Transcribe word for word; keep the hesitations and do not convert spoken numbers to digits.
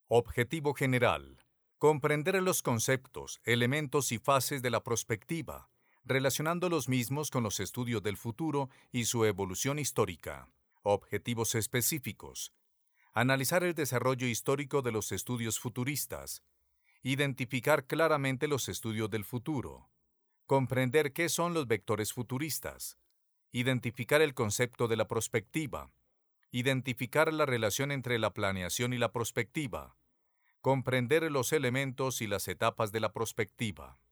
Objetivo general. Comprender los conceptos, elementos y fases de la prospectiva, relacionando los mismos con los estudios del futuro y su evolución histórica. Objetivos específicos. Analizar el desarrollo histórico de los estudios futuristas. Identificar claramente los estudios del futuro. Comprender qué son los vectores futuristas. Identificar el concepto de la prospectiva. Identificar la relación entre la planeación y la prospectiva. Comprender los elementos y las etapas de la prospectiva.